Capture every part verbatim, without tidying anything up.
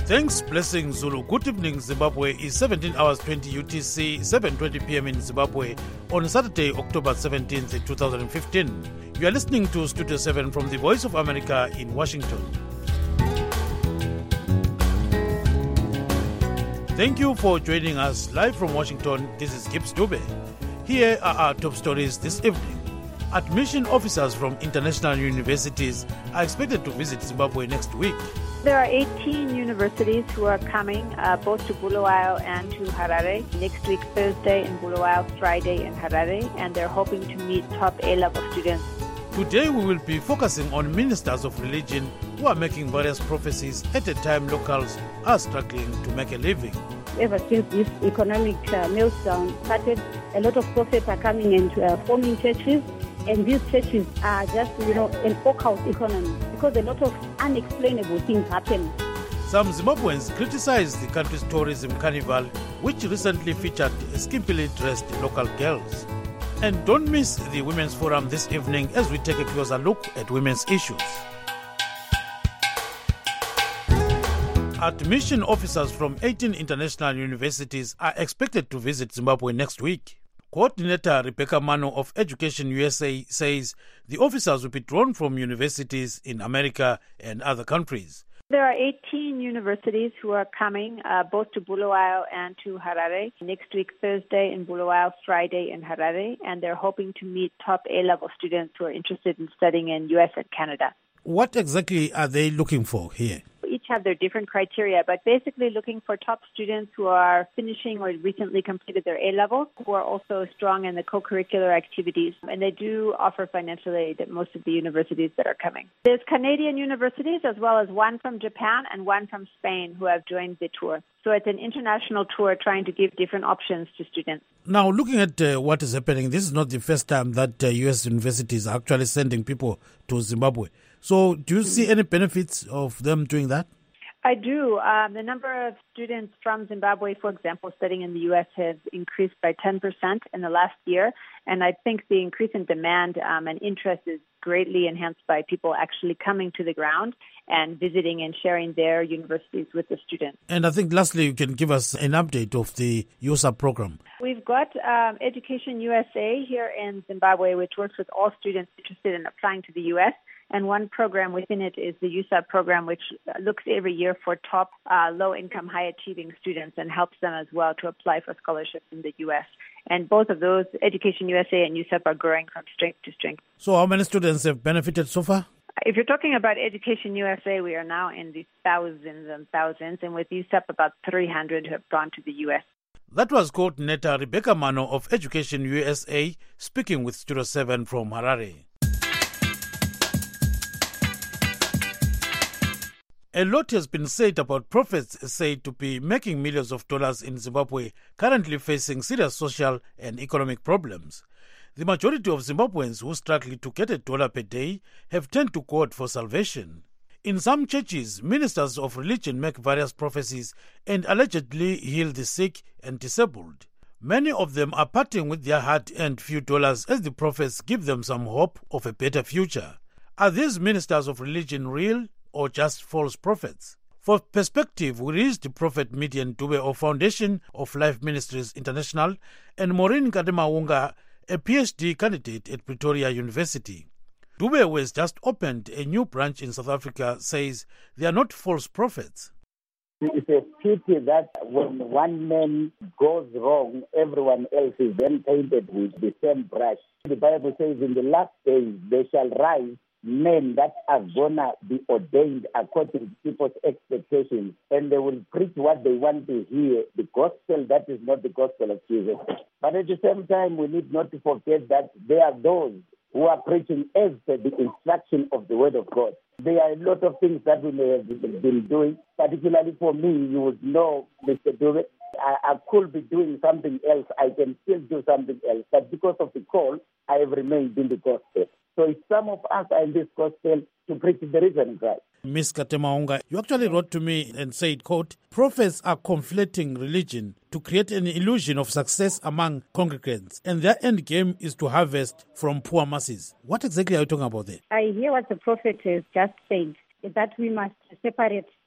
Thanks, blessing Zulu. Good evening, Zimbabwe. Is seventeen hours twenty U T C, seven twenty p m in Zimbabwe on Saturday, October seventeenth, twenty fifteen. You are listening to Studio seven from the Voice of America in Washington. Thank you for joining us live from Washington. This is Gibbs Dube. Here are our top stories this evening. Admission officers from international universities are expected to visit Zimbabwe next week. There are eighteen universities who are coming, uh, both to Bulawayo and to Harare. Next week, Thursday in Bulawayo, Friday in Harare, and they're hoping to meet top A-level students. Today we will be focusing on ministers of religion who are making various prophecies at a time locals are struggling to make a living. Ever since this economic uh, meltdown started, a lot of prophets are coming into uh, forming churches. And these churches are just, you know, an occult economy because a lot of unexplainable things happen. Some Zimbabweans criticize the country's tourism carnival, which recently featured skimpily dressed local girls. And don't miss the Women's Forum this evening as we take a closer look at women's issues. Admission officers from eighteen international universities are expected to visit Zimbabwe next week. Coordinator Rebecca Mano of Education U S A says the officers will be drawn from universities in America and other countries. There are eighteen universities who are coming, uh, both to Bulawayo and to Harare. Next week, Thursday in Bulawayo, Friday in Harare, and they're hoping to meet top A-level students who are interested in studying in U S and Canada. What exactly are they looking for here? Each have their different criteria, but basically looking for top students who are finishing or recently completed their A-level, who are also strong in the co-curricular activities. And they do offer financial aid at most of the universities that are coming. There's Canadian universities as well as one from Japan and one from Spain who have joined the tour. So it's an international tour trying to give different options to students. Now, looking at uh, what is happening, this is not the first time that uh, U S universities are actually sending people to Zimbabwe. So do you see any benefits of them doing that? I do. Um, the number of students from Zimbabwe, for example, studying in the U S has increased by ten percent in the last year. And I think the increase in demand um, and interest is greatly enhanced by people actually coming to the ground and visiting and sharing their universities with the students. And I think lastly, you can give us an update of the U S A program. We've got um, Education U S A here in Zimbabwe, which works with all students interested in applying to the U S. And one program within it is the U S A program, which looks every year for top uh, low-income, high-achieving students and helps them as well to apply for scholarships in the U S. And both of those, Education U S A and U S A P, are growing from strength to strength. So how many students have benefited so far? If you're talking about Education U S A, we are now in the thousands and thousands, and with U S A P, about three hundred who have gone to the U S. That was Coordinator Rebecca Mano of Education U S A speaking with Studio seven from Harare. A lot has been said about prophets said to be making millions of dollars in Zimbabwe, currently facing serious social and economic problems. The majority of Zimbabweans who struggle to get a dollar per day have turned to God for salvation. In some churches, ministers of religion make various prophecies and allegedly heal the sick and disabled. Many of them are parting with their hard-earned few dollars as the prophets give them some hope of a better future. Are these ministers of religion real or just false prophets? For perspective, we reached Prophet Midian Dube of Foundation of Life Ministries International and Maureen Kademaunga, a P H D candidate at Pretoria University. Dube, who has just opened a new branch in South Africa, says they are not false prophets. It's a pity that when one man goes wrong, everyone else is then painted with the same brush. The Bible says in the last days they shall rise men that are going to be ordained according to people's expectations, and they will preach what they want to hear, the gospel that is not the gospel of Jesus. But at the same time, we need not to forget that there are those who are preaching as per the instruction of the word of God. There are a lot of things that we may have been doing, particularly for me. You would know, Mister Dube, I, I could be doing something else. I can still do something else. But because of the call, I have remained in the gospel. So if some of us are in this gospel to preach the risen Christ. Miz Kademaunga, you actually wrote to me and said, quote, prophets are conflating religion to create an illusion of success among congregants, and their end game is to harvest from poor masses. What exactly are you talking about there? I hear what the prophet has just said, is that we must separate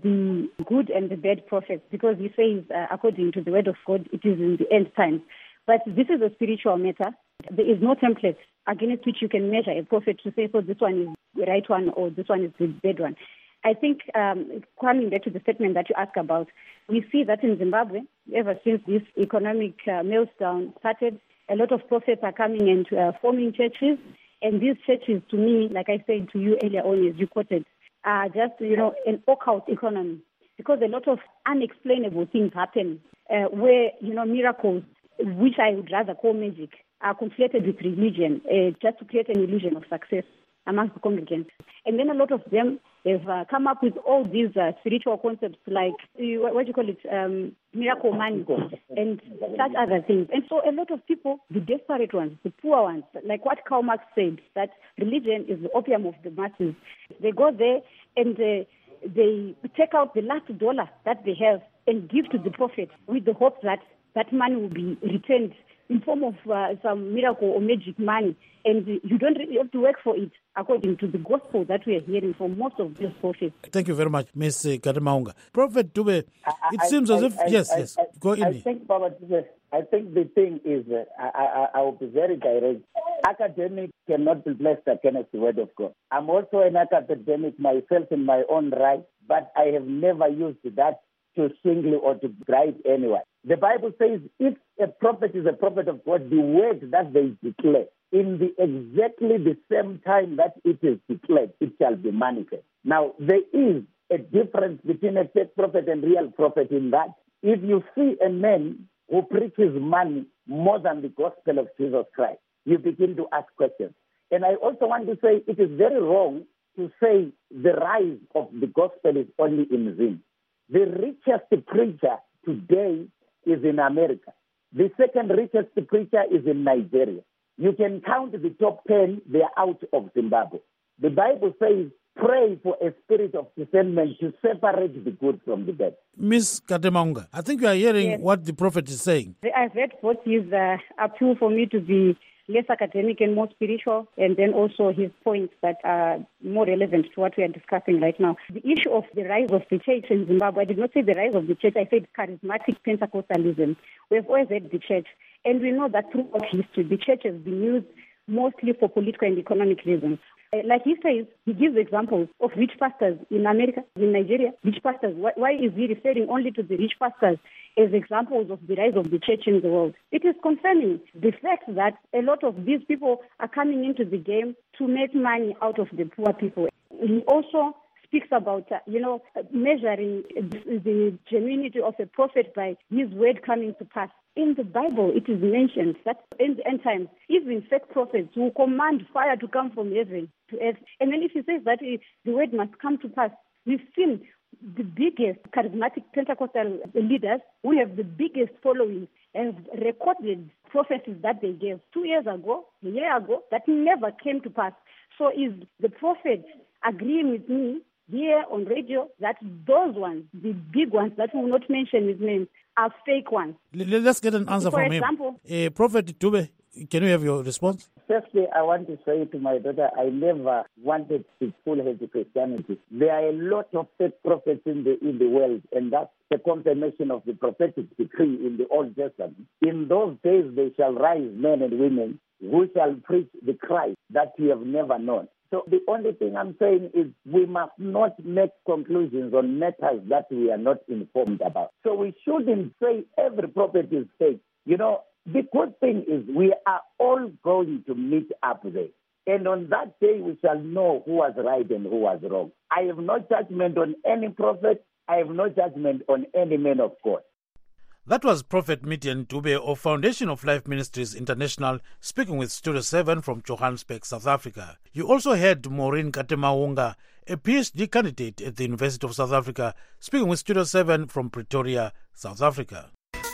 the good and the bad prophets, because he says, uh, according to the word of God, it is in the end times. But this is a spiritual matter. There is no template against which you can measure a prophet to say, so this one is the right one or this one is the bad one. I think um, coming back to the statement that you asked about, we see that in Zimbabwe, ever since this economic uh, meltdown started, a lot of prophets are coming and uh, forming churches. And these churches, to me, like I said to you earlier on, as you quoted, are just, you know, an occult economy. Because a lot of unexplainable things happen uh, where, you know, miracles, which I would rather call magic, are conflated with religion uh, just to create an illusion of success amongst the congregants. And then a lot of them have uh, come up with all these uh, spiritual concepts like, uh, what do you call it, um, miracle money and such other things. And so a lot of people, the desperate ones, the poor ones, like what Karl Marx said, that religion is the opium of the masses. They go there and uh, they take out the last dollar that they have and give to the prophet with the hope that that money will be returned in form of uh, some miracle or magic money. And you don't really have to work for it, according to the gospel that we are hearing from most of these prophets. Thank you very much, Miz Gademaunga. Prophet Dube, it I, seems I, as if, I, yes, I, yes, I, go in. I think, Baba Dube, I think the thing is, uh, I, I, I will be very direct. Academics cannot replace against the word of God. I'm also an academic myself in my own right, but I have never used that to single or to bribe anyone. The Bible says if a prophet is a prophet of God, the word that they declare, in the exactly the same time that it is declared, it shall be manifest. Now, there is a difference between a fake prophet and real prophet in that if you see a man who preaches money more than the gospel of Jesus Christ, you begin to ask questions. And I also want to say it is very wrong to say the rise of the gospel is only in Zim. The richest preacher today is in America. The second richest preacher is in Nigeria. You can count the top ten, they are out of Zimbabwe. The Bible says, pray for a spirit of discernment to separate the good from the bad. Miz Gademaunga, I think you are hearing Yes. what the prophet is saying. I've heard both his uh, appeal for me to be less academic and more spiritual, and then also his points that are more relevant to what we are discussing right now. The issue of the rise of the church in Zimbabwe, I did not say the rise of the church, I said charismatic Pentecostalism. We've always had the church, and we know that throughout history, the church has been used mostly for political and economic reasons. Like he says, he gives examples of rich pastors in America, in Nigeria, rich pastors. Why, why is he referring only to the rich pastors as examples of the rise of the church in the world? It is concerning the fact that a lot of these people are coming into the game to make money out of the poor people. He also speaks about, uh, you know, measuring the genuinity of a prophet by his word coming to pass. In the Bible, it is mentioned that in the end times, even fake prophets will command fire to come from heaven to earth. And then if he says that the word must come to pass, we've seen the biggest charismatic Pentecostal leaders who have the biggest following have recorded prophecies that they gave two years ago, a year ago, that never came to pass. So is the prophet agreeing with me here on radio that those ones, the big ones that we will not mention his names, are fake ones? L- let's get an answer For from example, him. Uh, Prophet Dube, can you have your response? Firstly, I want to say to my daughter, I never wanted to full-head Christianity. There are a lot of fake prophets in the in the world, and that's the confirmation of the prophetic decree in the Old Testament. In those days, they shall rise men and women who shall preach the Christ that you have never known. So the only thing I'm saying is we must not make conclusions on matters that we are not informed about. So we shouldn't say every prophet is fake. You know, the good thing is we are all going to meet up there. And on that day, we shall know who was right and who was wrong. I have no judgment on any prophet. I have no judgment on any man of God. That was Prophet Midian Dube of Foundation of Life Ministries International speaking with Studio seven from Johannesburg, South Africa. You also heard Maureen Gademaunga, a PhD candidate at the University of South Africa, speaking with Studio seven from Pretoria, South Africa.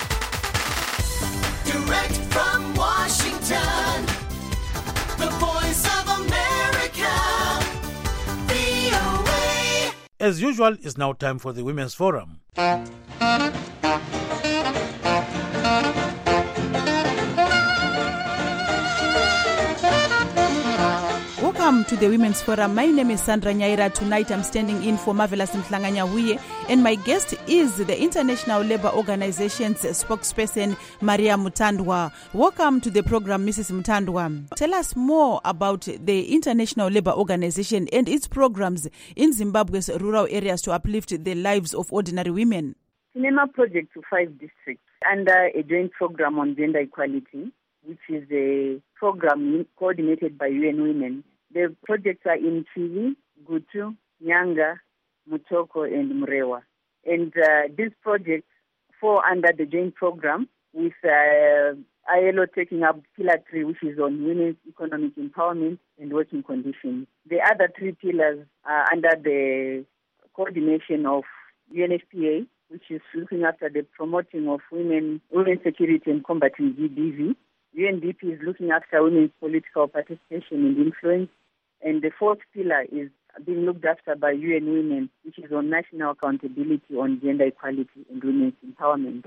Direct from Washington, the voice of America, V O A. As usual, it's now time for the Women's Forum. Welcome to the Women's Forum. My name is Sandra Nyaira. Tonight I'm standing in for Marvelous Mhlanganya-Wuye, and my guest is the International Labour Organization's spokesperson, Maria Mutandwa. Welcome to the program, Missus Mutandwa. Tell us more about the International Labour Organization and its programs in Zimbabwe's rural areas to uplift the lives of ordinary women. Cinema project to five districts under a joint program on gender equality, which is a program coordinated by U N Women. The projects are in Chivi, Gutu, Nyanga, Mutoko, and Mrewa. And uh, these projects fall under the joint program with uh, I L O taking up Pillar three, which is on women's economic empowerment and working conditions. The other three pillars are under the coordination of U N F P A, which is looking after the promoting of women, women's security and combating G B V. U N D P is looking after women's political participation and influence. And the fourth pillar is being looked after by U N Women, which is on national accountability on gender equality and women's empowerment.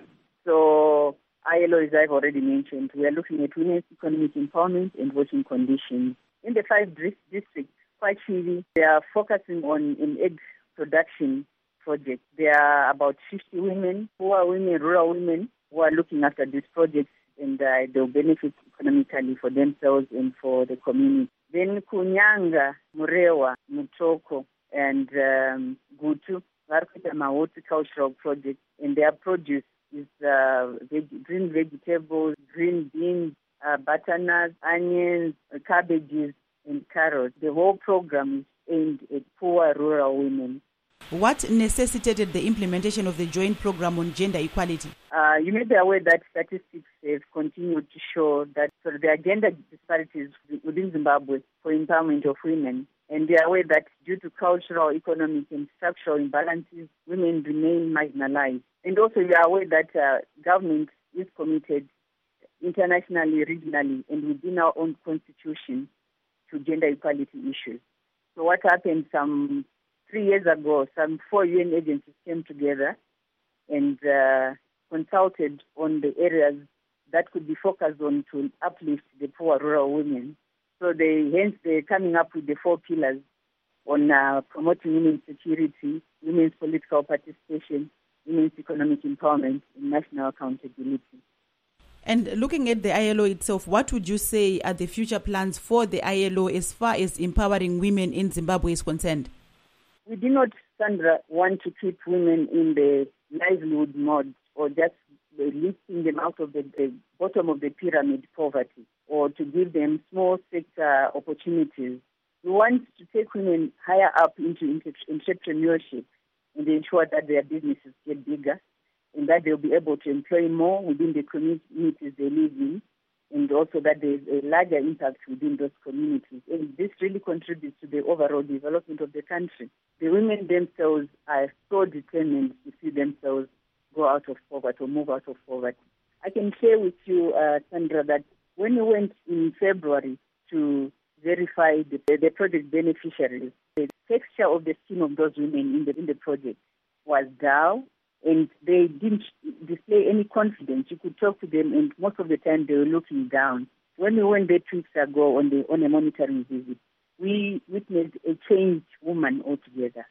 So I L O, as I've already mentioned, we are looking at women's economic empowerment and working conditions. In the five districts, quite easy, they are focusing on an egg production project. There are about fifty women, poor women, rural women, who are looking after this project, and uh, they'll benefit economically for themselves and for the community. Then Kunyanga, Murewa, Mutoko, and um, Gutu, Varkutama horticultural project, and their produce is uh, veg- green vegetables, green beans, uh, butternuts, onions, uh, cabbages, and carrots. The whole program is aimed at poor rural women. What necessitated the implementation of the joint program on gender equality? Uh, you may be aware that statistics have continued to show that so there are gender disparities within Zimbabwe for empowerment of women. And they are aware that due to cultural, economic, and structural imbalances, women remain marginalized. And also we are aware that uh, government is committed internationally, regionally, and within our own constitution to gender equality issues. So what happened some Three years ago, some four U N agencies came together and uh, consulted on the areas that could be focused on to uplift the poor rural women. So they, hence they're coming up with the four pillars on uh, promoting women's security, women's political participation, women's economic empowerment, and national accountability. And looking at the I L O itself, what would you say are the future plans for the I L O as far as empowering women in Zimbabwe is concerned? We do not, Sandra, want to keep women in the livelihood mode or just lifting them out of the, the bottom of the pyramid poverty or to give them small sector opportunities. We want to take women higher up into entrepreneurship and ensure that their businesses get bigger and that they'll be able to employ more within the communities they live in, and also that there is a larger impact within those communities. And this really contributes to the overall development of the country. The women themselves are so determined to see themselves go out of poverty or move out of poverty. I can share with you, uh, Sandra, that when we went in February to verify the, the project beneficiaries, the texture of the skin of those women in the, in the project was dull, and they didn't display any confidence. You could talk to them, and most of the time they were looking down. When we went there two weeks ago on the on a monitoring visit, we witnessed a changed woman altogether.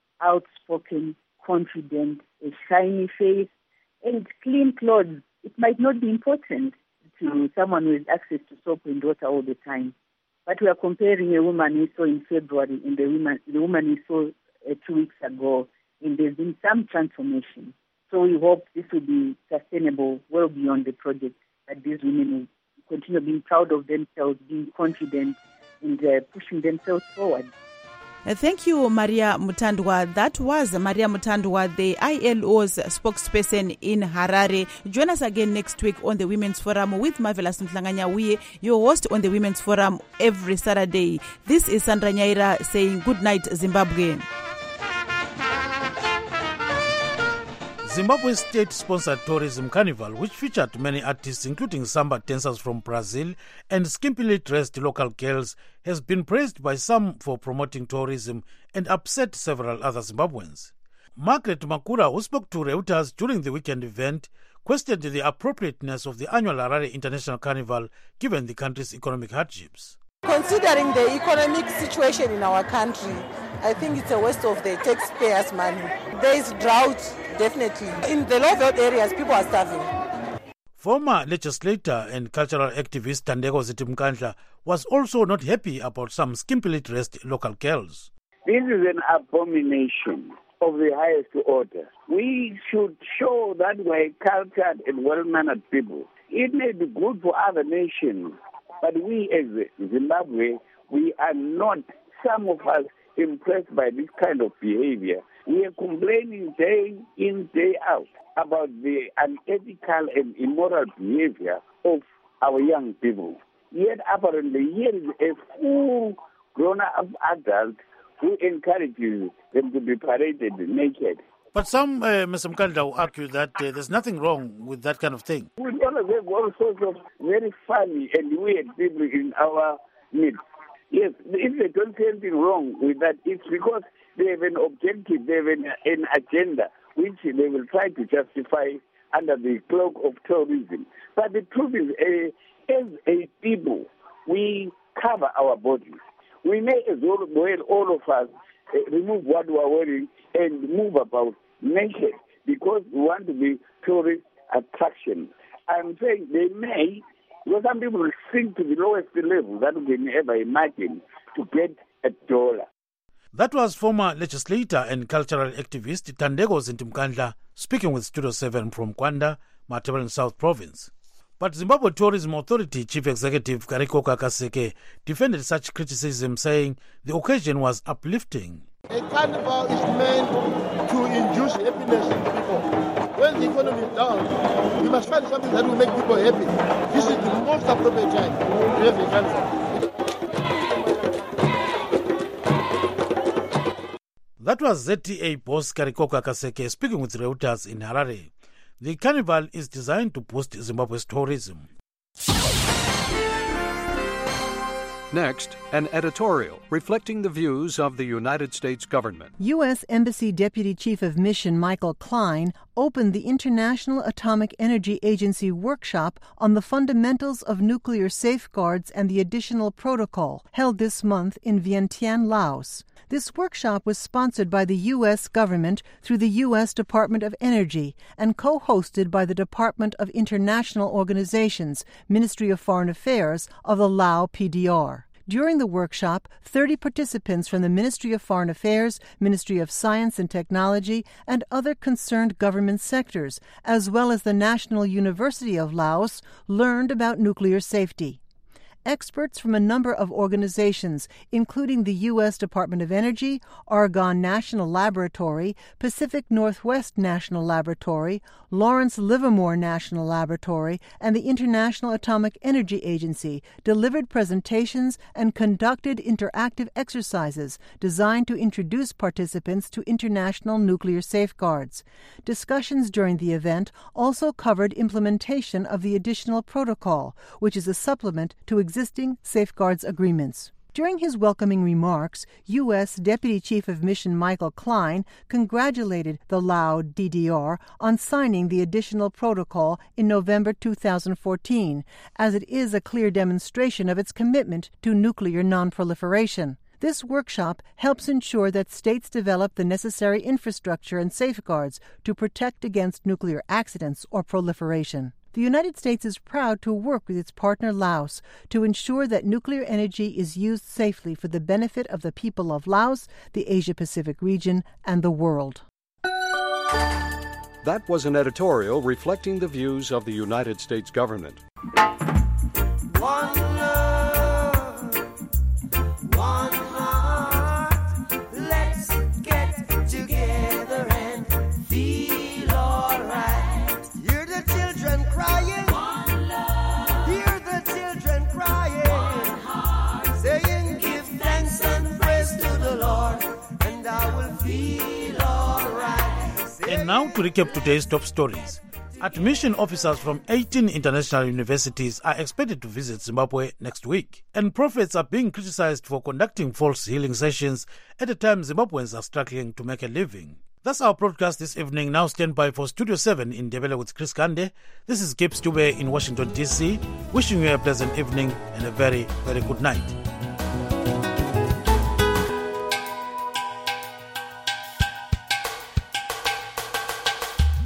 Outspoken, confident, a shiny face, and clean clothes. It might not be important to someone who has access to soap and water all the time, but we are comparing a woman we saw in February and the woman, the woman we saw uh, two weeks ago, and there's been some transformation. So we hope this will be sustainable well beyond the project, that these women will continue being proud of themselves, being confident, and uh, pushing themselves forward. Uh, thank you, Maria Mutandwa. That was Maria Mutandwa, the I L O's spokesperson in Harare. Join us again next week on the Women's Forum with Marvelous Mhlanganya-Wuye, your host on the Women's Forum every Saturday. This is Sandra Nyaira saying good night, Zimbabwe. Zimbabwe's state-sponsored tourism carnival, which featured many artists including samba dancers from Brazil and skimpily dressed local girls, has been praised by some for promoting tourism and upset several other Zimbabweans. Margaret Makura, who spoke to Reuters during the weekend event, questioned the appropriateness of the annual Harare International Carnival given the country's economic hardships. Considering the economic situation in our country, I think it's a waste of the taxpayers' money. There is drought, definitely. In the low-belt areas, people are starving. Former legislator and cultural activist Thandeko Zitimkandla was also not happy about some skimpily dressed local girls. This is an abomination of the highest order. We should show that we're cultured and well-mannered people. It may be good for other nations, but we as Zimbabwe, we are not, some of us, impressed by this kind of behavior. We are complaining day in, day out about the unethical and immoral behavior of our young people. Yet apparently here is a full grown-up adult who encourages them to be paraded naked. But some, uh, Mister Mkandla, will argue that uh, there's nothing wrong with that kind of thing. We always have all sorts of very funny and weird people in our midst. Yes, if they don't see anything wrong with that, it's because they have an objective, they have an, an agenda, which they will try to justify under the cloak of tourism. But the truth is, uh, as a people, we cover our bodies. We may as well, well all of us, uh, remove what we are wearing and move about naked because we want to be tourist attraction. I'm saying they may, because some people will sink to the lowest level that we can ever imagine to get a dollar. That was former legislator and cultural activist Thandeko Zitimkandla speaking with Studio seven from Kwanda, Matabeleland South Province. But Zimbabwe Tourism Authority Chief Executive Karikoka Kaseke defended such criticism, saying the occasion was uplifting. A carnival is meant to induce happiness in people. When the economy is down, we must find something that will make people happy. This is the most appropriate time to have a carnival. That was Z T A boss Karikoka Kaseke speaking with Reuters in Harare. The carnival is designed to boost Zimbabwe's tourism. Next, an editorial reflecting the views of the United States government. U S Embassy Deputy Chief of Mission Michael Klein opened the International Atomic Energy Agency workshop on the fundamentals of nuclear safeguards and the additional protocol, held this month in Vientiane, Laos. This workshop was sponsored by the U S government through the U S Department of Energy and co-hosted by the Department of International Organizations, Ministry of Foreign Affairs of the Lao P D R. During the workshop, thirty participants from the Ministry of Foreign Affairs, Ministry of Science and Technology, and other concerned government sectors, as well as the National University of Laos, learned about nuclear safety. Experts from a number of organizations, including the U S Department of Energy, Argonne National Laboratory, Pacific Northwest National Laboratory, Lawrence Livermore National Laboratory, and the International Atomic Energy Agency, delivered presentations and conducted interactive exercises designed to introduce participants to international nuclear safeguards. Discussions during the event also covered implementation of the additional protocol, which is a supplement to existing existing safeguards agreements. During his welcoming remarks, U S Deputy Chief of Mission Michael Klein congratulated the Lao D D R on signing the additional protocol in November two thousand fourteen, as it is a clear demonstration of its commitment to nuclear non-proliferation. This workshop helps ensure that states develop the necessary infrastructure and safeguards to protect against nuclear accidents or proliferation. The United States is proud to work with its partner Laos to ensure that nuclear energy is used safely for the benefit of the people of Laos, the Asia-Pacific region, and the world. That was an editorial reflecting the views of the United States government. One love, one heart, let's get together and feel alright. Hear the children crying, one love. Hear the children crying, one heart. Saying give thanks and praise to the Lord, and I will feel alright. And now to recap today's top stories. Admission officers from eighteen international universities are expected to visit Zimbabwe next week. And prophets are being criticized for conducting false healing sessions at a time Zimbabweans are struggling to make a living. That's our broadcast this evening. Now stand by for Studio seven in Ndebele with Chris Kande. This is Gibbs Dube in Washington, D C, wishing you a pleasant evening and a very, very good night.